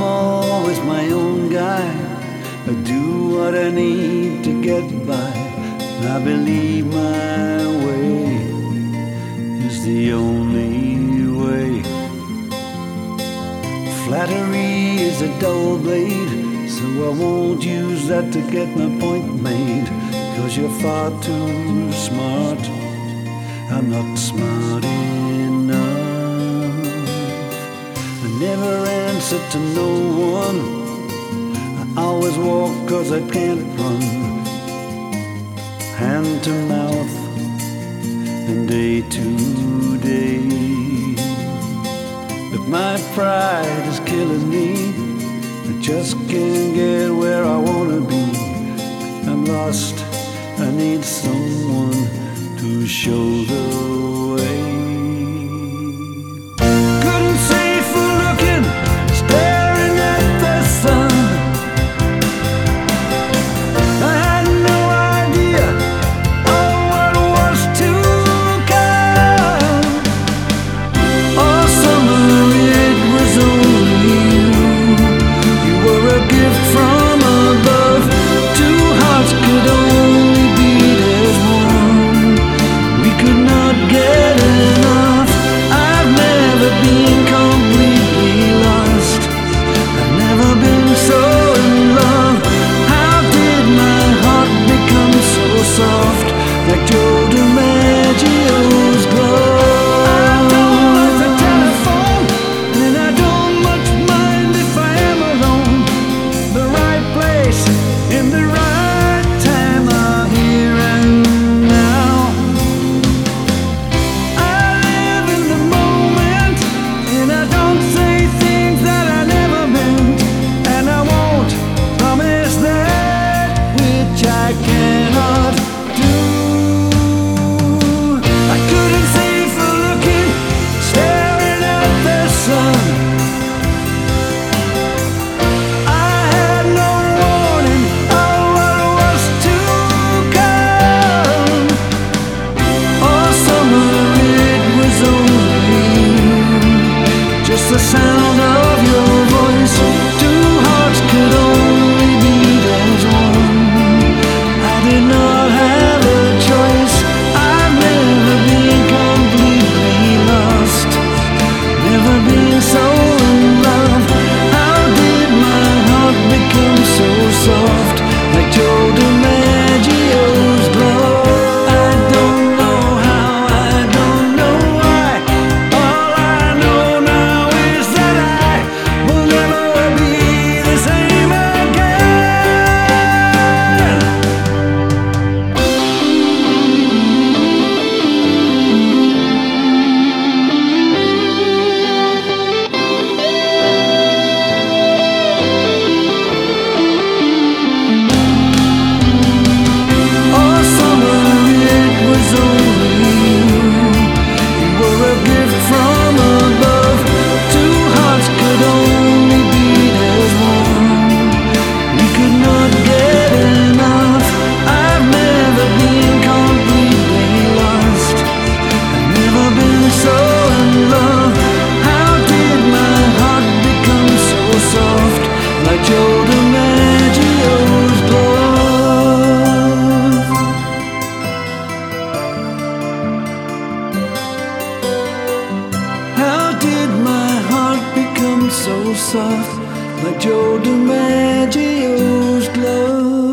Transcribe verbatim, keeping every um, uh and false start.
always my own guy. I do what I need to get by. I believe my way is the only way. Flattery is a dull blade, so I won't use that to get my point made. 'Cause you're far too smart, I'm not smart enough. I never answer to no one, I always walk 'cause I can't run. Hand to mouth and day to day. But my pride is killing me, I just can't get where I wanna be. I'm lost, I need someone to show the way. Couldn't see for looking, staring at the sun. I had no idea of what was to come. All summer it was only you. You were a gift from above. Two hearts could only beat as one. We could not get enough. I've never been completely lost. I've never been so in love. How did my heart become so soft, like Joe DiMaggio's glove? I don't like the telephone, and I don't much mind if I am alone. The right place in the right time are here and now. I live in the moment, and I don't say things that I never meant. And I won't promise that which I cannot do. I couldn't see for looking, staring at the sun. I had no warning of what was to come. All summer it was only you, just the sound of your voice. Two hearts could only beat as one. I did not have a choice. I've never been completely lost, never been so in love. How did my heart become so soft, like Joe DiMaggio's glove? I don't know how, I don't know why. All I know now is that I will never be the same again. All summer it was only you. You were a gift from above. Two hearts could only beat as one. We could not get enough. I've never been completely lost. I've never been so in love. How did my heart become so soft, like Joe DiMaggio's glove? How did my heart become so soft, like Joe DiMaggio's glove?